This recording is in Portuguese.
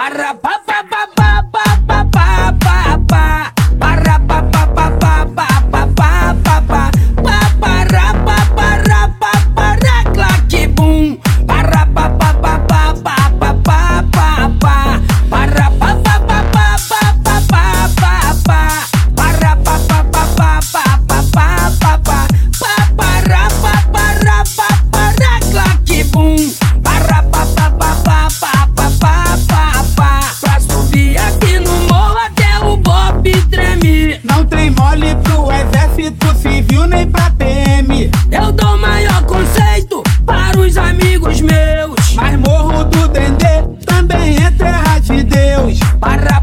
Para pa pa pa pa pa pa pa pa pa. Para pa pa pa pa pa pa pa pa pa. Para pa para pa para claque bum. Para pa pa pa pa pa pa pa pa pa. Para pa pa pa pa pa pa pa pa pa. Para pa pa pa pa pa pa pa pa pa. Para pa para pa para claque bum. Para pa pa pa pa pa pa pa pa pa. Pra subir aqui no morro até o Bob treme. Não tem mole pro exército civil nem pra PM. Eu dou maior conceito para os amigos meus. Mas Morro do Dendê também é terra de Deus. Para